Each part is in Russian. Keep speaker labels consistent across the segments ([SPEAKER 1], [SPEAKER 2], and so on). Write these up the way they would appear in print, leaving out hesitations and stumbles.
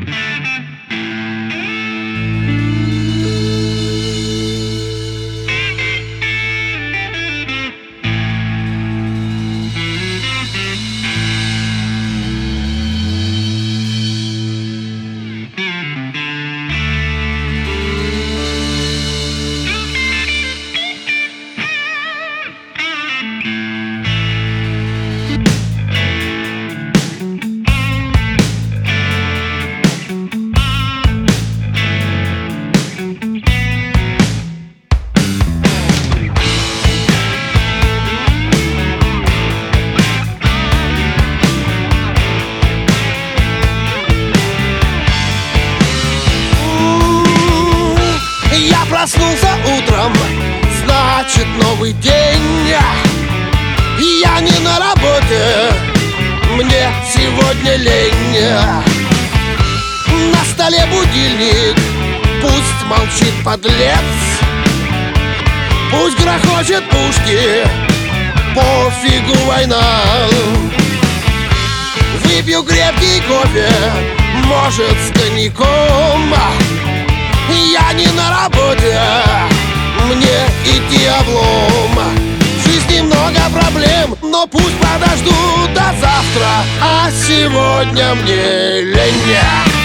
[SPEAKER 1] Проснулся утром, значит новый день. Я не на работе, мне сегодня лень. На столе будильник, пусть молчит подлец, пусть грохочет пушки, пофигу война. Выпью крепкий кофе, может с коньяком. Я не на работе, мне идти облом. В жизни много проблем, но пусть подождут до завтра, а сегодня мне лень.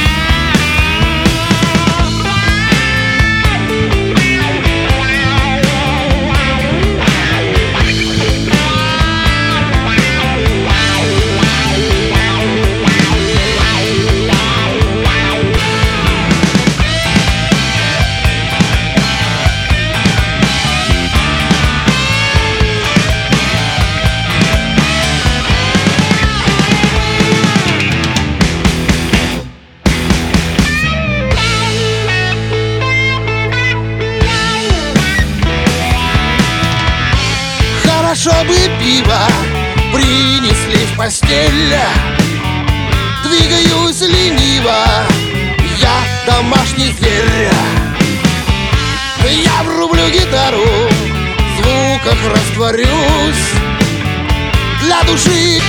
[SPEAKER 1] Хорошо бы пиво принесли в постель. Двигаюсь лениво, я домашний зверь. Я врублю гитару, в звуках растворюсь. Для души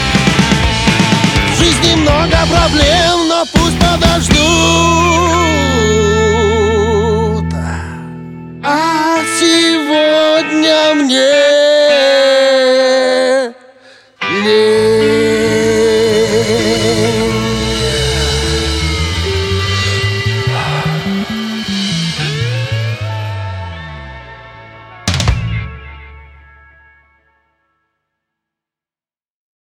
[SPEAKER 1] много проблем, но пусть подождут.